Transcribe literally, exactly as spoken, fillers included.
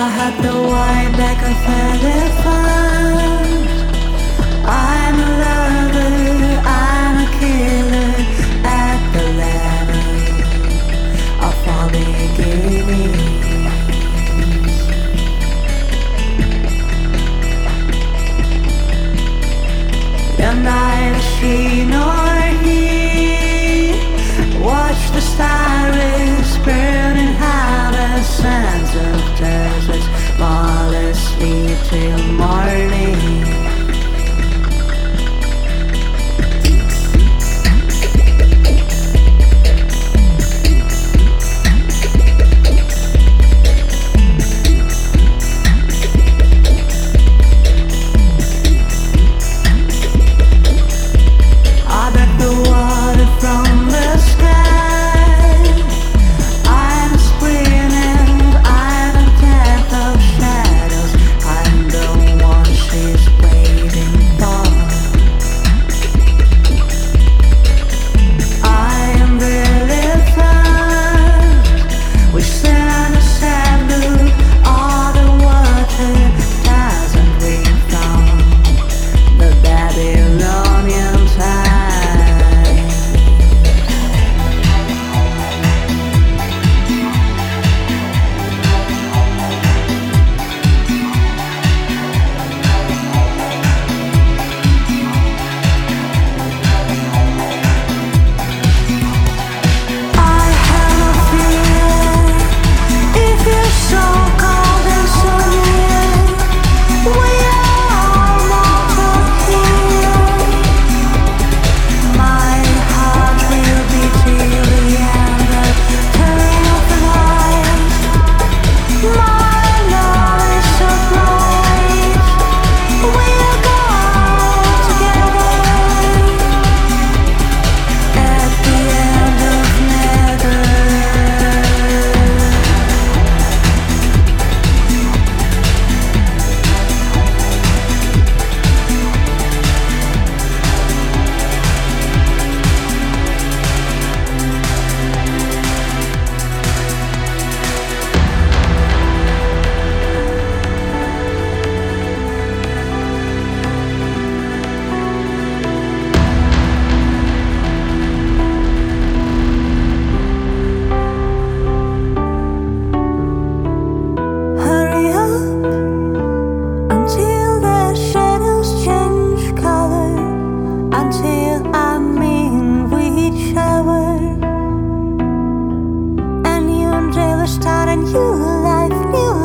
I had the white back of elephant. I'm a lover, I'm a killer at the level of all beginnings. And neither she nor he watch the stars burning out the sands of deserts, fall asleep till morning. Start a new life, new